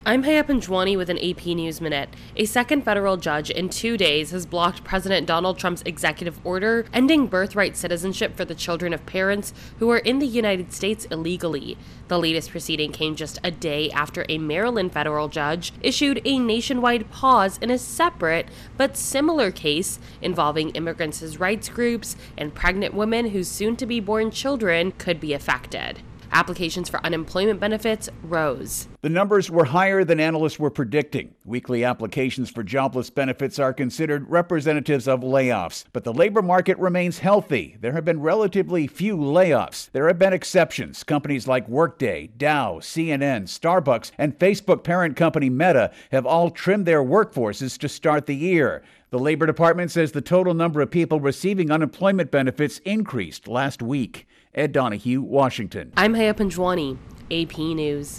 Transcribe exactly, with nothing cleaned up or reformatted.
I'm Haya Panjwani with an A P News Minute. A second federal judge in two days has blocked President Donald Trump's executive order ending birthright citizenship for the children of parents who are in the United States illegally. The latest proceeding came just a day after a Maryland federal judge issued a nationwide pause in a separate but similar case involving immigrants' rights groups and pregnant women whose soon-to-be-born children could be affected. Applications for unemployment benefits rose. The numbers were higher than analysts were predicting. Weekly applications for jobless benefits are considered representatives of layoffs, but the labor market remains healthy. There have been relatively few layoffs. There have been exceptions. Companies like Workday, Dow, C N N, Starbucks, and Facebook parent company Meta have all trimmed their workforces to start the year. The Labor Department says the total number of people receiving unemployment benefits increased last week. Ed Donahue, Washington. I'm Haya Panjwani, A P News.